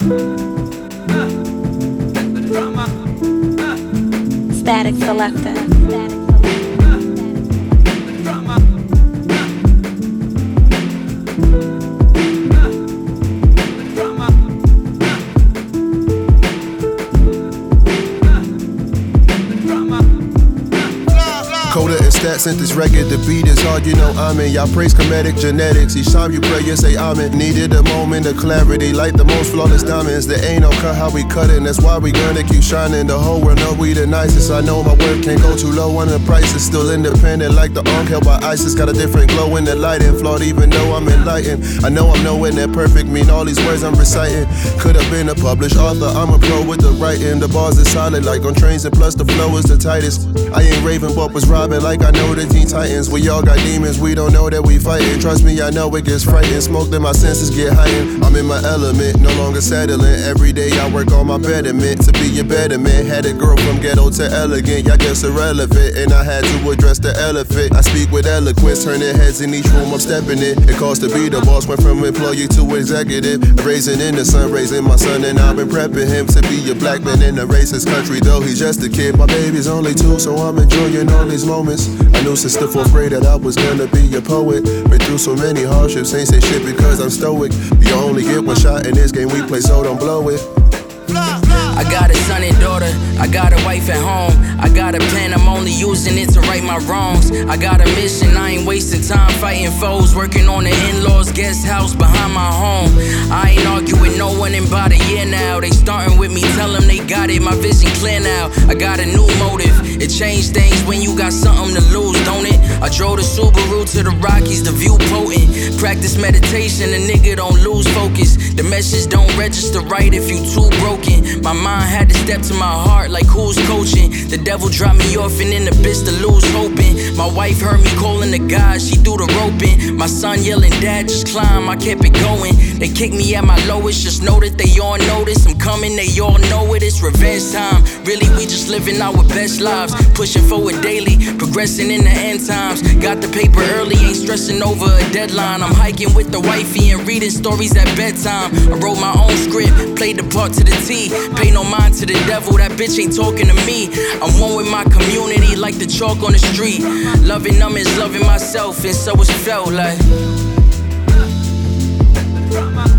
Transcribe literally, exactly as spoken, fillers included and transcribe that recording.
Static Selector. Coda and stats sent this record. The beat is hard, you know I'm in. Y'all praise comedic genetics. Each time you pray, you say I'm in. Needed a moment of clarity, like the most flawless diamonds. There ain't no cut how we cut it, and that's why we gonna keep shining. The whole world know we the nicest. I know my work can't go too low on the price. It's still independent, like the arm held by ISIS. Got a different glow in the lighting, flawed even though I'm enlightened. I know I'm nowhere near perfect, mean all these words I'm reciting. Could have been a published author, I'm a pro with the writing. The bars is solid like on trains, and plus the flow is the tightest. I ain't raving, but was robbing like I know the Teen Titans. We all got demons, we don't know that we fighting. Trust me, I know it gets frightening. Smoke then my senses get heightened. I'm in my element, no longer settling. Every day I work on my betterment to be a better man. Had a girl from ghetto to elegant, y'all just irrelevant, and I had to address the elephant. I speak with eloquence, turning heads in each room I'm stepping in. It costs to be the boss, went from employee to executive. Raising in the sun, raising my son, and I've been prepping him to be a black man in a racist country. Though he's just a kid, my baby's only two, so I'm enjoying all these moments. I knew since the fourth grade that I was gonna be a poet. Been through so many hardships, ain't say shit because I'm stoic. You only get one shot in this game we play, so don't blow it. I got a son and daughter, I got a wife at home. I got a pen, I'm only using it to right my wrongs. I got a mission, I ain't wasting time fighting foes. Working on the in-laws guest house behind my home. I ain't arguing with no one in about a year now. They starting with me, tell them they got it, my vision clear now. I got a new motive, it changed things when you got something to lose, don't it? I drove the Subaru to the Rockies, the view potent. Practice meditation, a nigga don't lose focus. The message don't register right if you too broken. My mind had to step to my heart like who's coaching. The devil dropped me off and in the bitch to lose hoping. My wife heard me calling the guys, she threw the rope in. My son yelling, dad, just climb, I kept it going. They kicked me at my lowest, just know that they all notice I'm coming, they all know it, it's revenge time. Really, we just living our best lives, pushing forward daily, progressing in the end times. Got the paper early, ain't stressing over a deadline. I'm hiking with the wifey and reading stories at bedtime. I wrote my own script, played the part to the T. Pay no mind to the devil, that bitch ain't talking to me. I'm one with my community like the chalk on the street. Loving them is loving myself, and so it's felt like